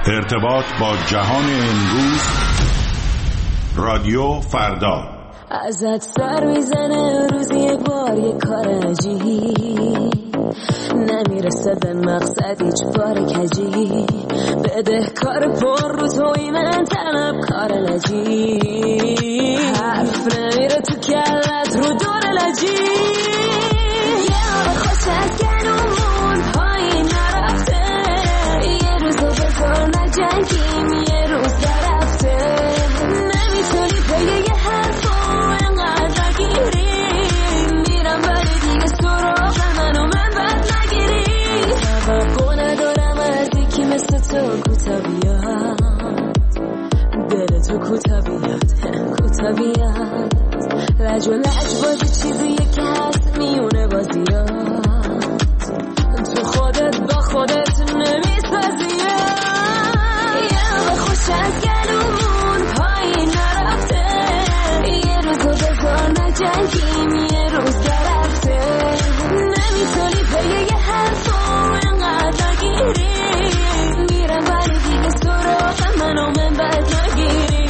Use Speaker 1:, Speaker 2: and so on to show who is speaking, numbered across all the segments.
Speaker 1: ارتباط با جهان امروز، رادیو فردا.
Speaker 2: ازت سر میزنه روزی یک بار یک کار عجیب، نمیرسه به مقصد هیچ بار کجی، بده کار پر رو توی من طلب کار لجی، حرف نمیره تو کلت رو دور لجی، یه آب خوش از گلومون پایین نرفته، یه روزو بذار نجنگیم یه روز درفته، نمیتونی پی یه حرفو انقدر نگیری، میرم ولی دیگه سراغ منو من بد نگیری، توقع ندارم از یکی مثل تو کوتا بیاد، دل تو کوتا بیاد کوتا بیاد، لج و لج بازی چیزیه که هست میونه بازیات، تو خودت با خودت نمیسازی، یه به خوش از گلومون پایین نرفته، یه روزو بذار نجنگیم یه روز درفته، نمیتونی پی یه حرفو انقدر نگیری، میرم ولی دیگه سراغ منو من بد نگیری.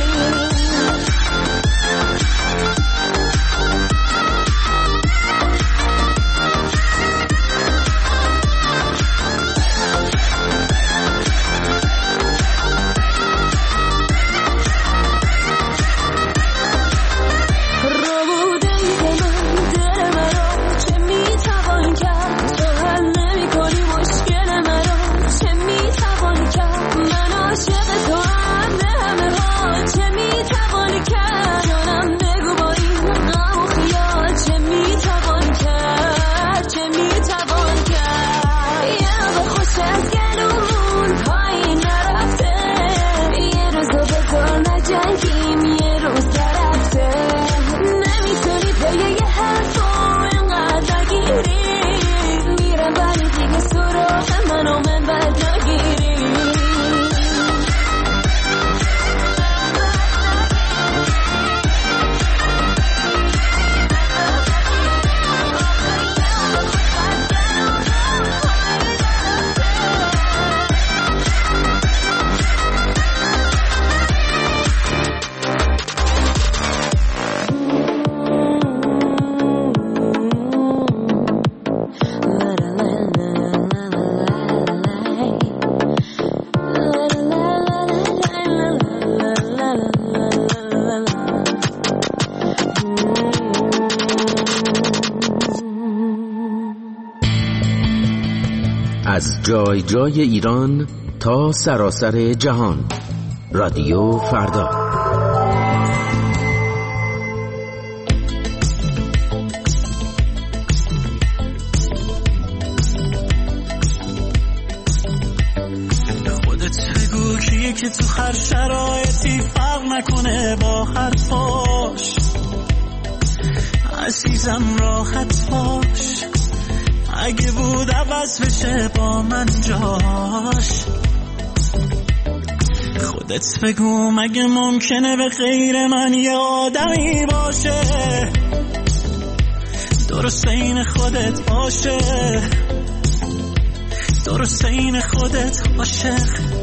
Speaker 3: از جای جای ایران تا سراسر جهان، رادیو فردا.
Speaker 4: خودت بگو کیه که تو هر شرایطی فرق نکنه با حرفاش، عزیزم راحت باش، اگه بود عوض بشه با من جاش، خودت بگو مگه ممکنه به غیر من یه آدمی باشه، درست این خودت باشه، درست این خودت عاشق،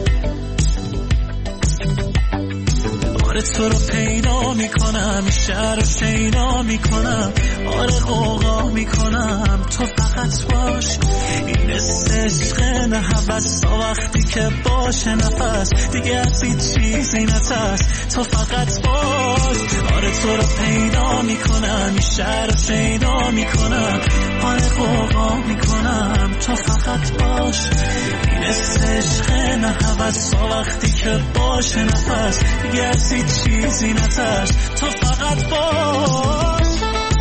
Speaker 4: آره تو رو پیدا میکنم، شهر رو شیدا میکنم، آره غوغا میکنم، تو فقط باش، این عشق نه هوس، تا وقتی که باشه نفس دیگه از هیچ چیزی نترس، تو فقط باش، آره تو رو پیدا میکنم، شهر رو شیدا میکنم، آره غوغا میکنم، تو فقط باش، این عشق نه هوس، تا وقتی که باشه نفس دیگه از هیچ چیزی نترس، تو فقط باش.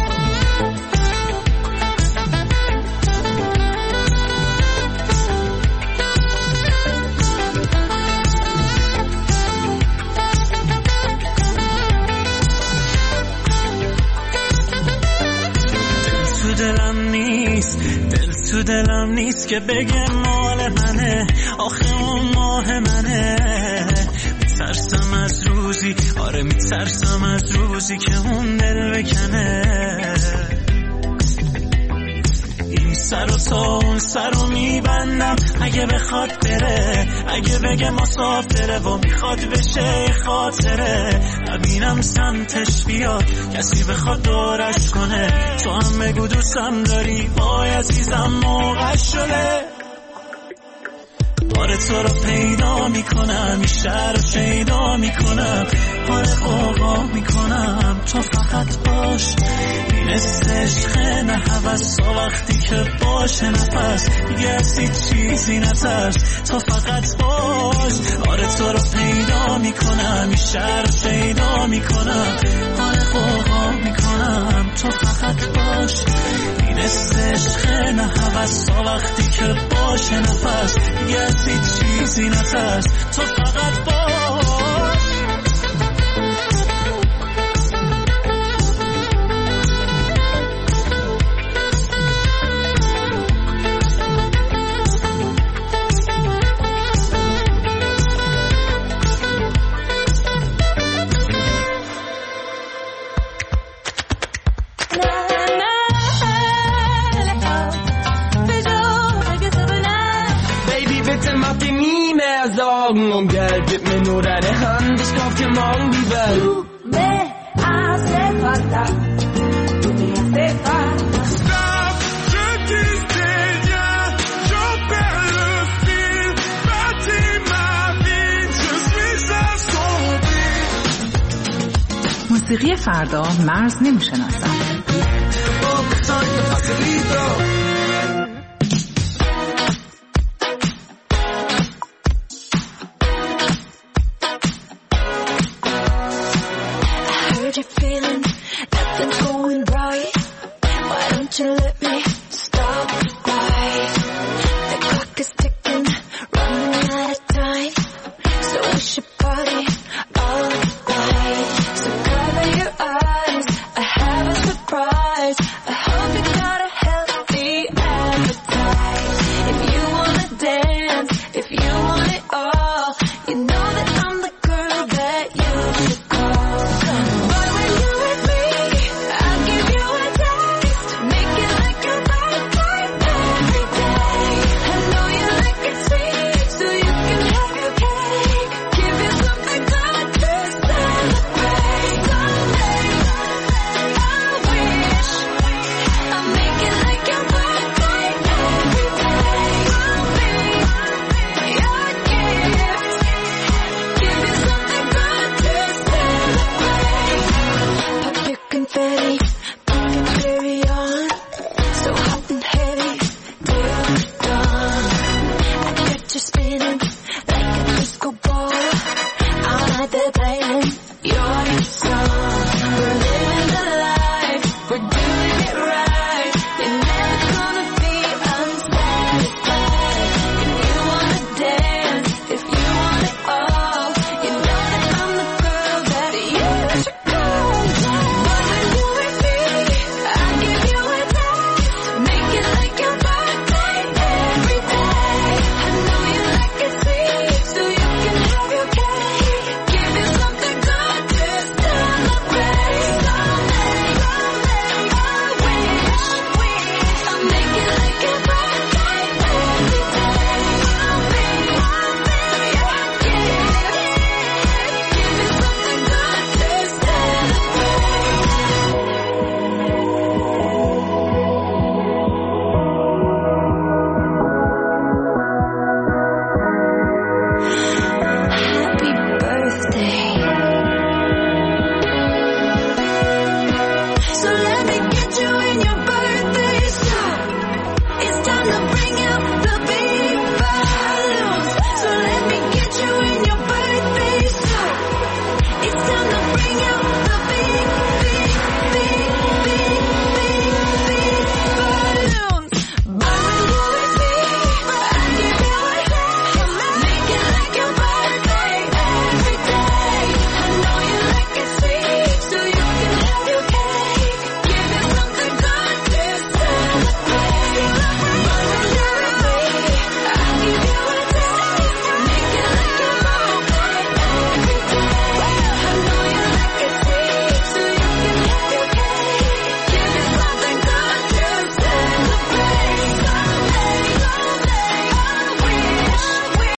Speaker 4: دل تو دلم نیست که بگه مال منه، آخه اون ماه منه، میترسم از روزی، آره میترسم از روزی که اون دل بکنه، این سر و تا اون سر رو میبندم اگه بخواد بره، اگه بگه مسافره و میخواد بشه خاطره، نبینم سمتش بیاد کسی بخواد دورش کنه، تو هم بگو دوستم داری وای عزیزم موقع شده. آره تو رو پیدا میکنم این شهر رو شیدا میکنم، آره قوقا میکنم تو فقط باش، این مثل عشق نه هوس، وقتی که باشه نفس دیگه از هیچ چیزی نترس تو فقط باش. آره تو رو پیدا میکنم این شهر رو شیدا میکنم، آره قوقا میکنم تو فقط باش، این مثل عشق نه هوس، وقتی که باشه نفس دیگه از هیچ چیزی نترس تو فقط باش.
Speaker 5: Sorgen um Geld, gib mir nur deine Hand, ich kauf dir morgen die Welt. Du me hace falta, tu me hace falta. Stop, je disais rien, j'en perds le fil, bâtis ma vie, je suis assombri.
Speaker 6: موسیقی فردا مرز نمیشناسد.